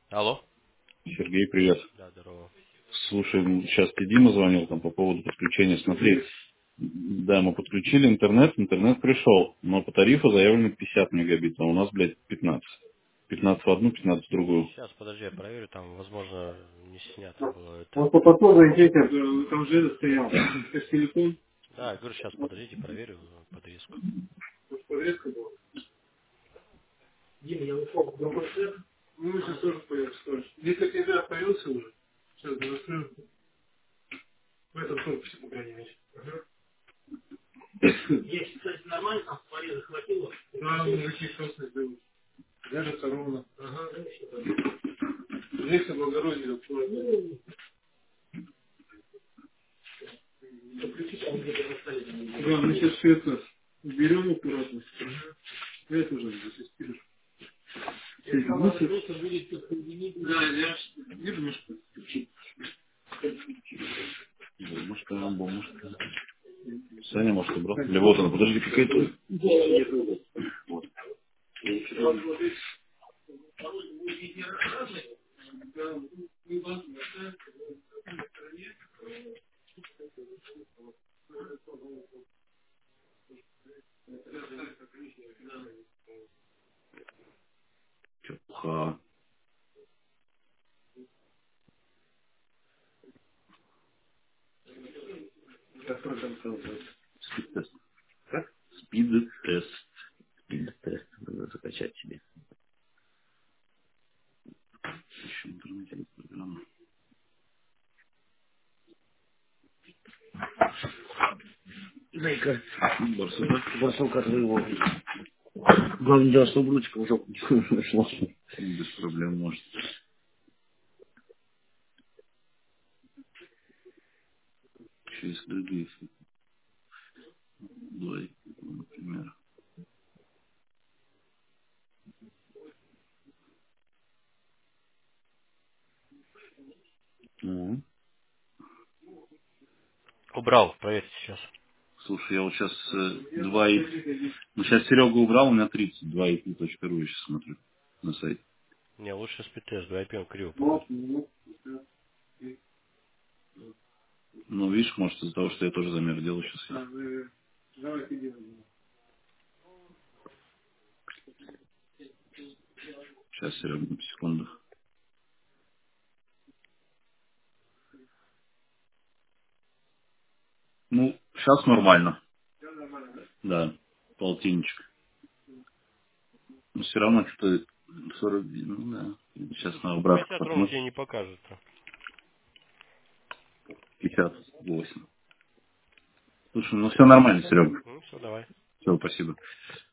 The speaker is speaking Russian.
Алло. Сергей, привет. Да, здорово. Слушай, сейчас тебе Дима звонил там по поводу подключения. Смотри, да, мы подключили интернет пришел, но по тарифу заявлено 50 мегабит, а у нас, блядь, 15. 15 в одну, 15 в другую. Сейчас, подожди, я проверю, там, возможно, не снято было это. Вот по подходу идите, там же стоял. Это ж телефон. Да, я говорю, сейчас, подождите, проверю подвеску. Подвеска была. Дима, я ушел в другой цех. Ну, сейчас тоже появится тоже. Если тебя появился уже, сейчас закрою. В этом корпусе, по крайней мере. Есть, кстати, нормально, там в порядок хватило. Да, мужики просто сделают. Держится ровно. Ага, здесь облагородили аккуратно. Да, мы сейчас все это уберем аккуратно. Это уже здесь спишешь. Да, я вижу, мышка. Бомбушка, бомбушка. Саня, может, убрал? Или вот он, подожди, какая-то... Чепуха. Спид-тест. Как? Спид-тест. Спид-тест. Надо закачать себе. Еще в интернете есть программа. Дай-ка, Барсука. барсука твоего. Главное дело, чтобы ручка в жопу не нашла. Без проблем может. Через другие. Двое, например. Ну, Убрал, проверьте сейчас. слушай, я вот сейчас 2 Ну, сейчас Серега убрал, у меня 30. 2ip.ru я сейчас смотрю на сайт. Не, лучше спидтест, 2 криво показывает. Ну, видишь, может, из-за того, что я тоже замер делаю сейчас. Сейчас, Серега, на секунду. Ну, сейчас нормально. Да, полтинничек. Но все равно что-то 40, ну да. Сейчас на Ну, обратку 50 ровно посмотрим. тебе не покажет. 58. Слушай, ну все нормально, Серега. Ну, все, давай. Все, спасибо.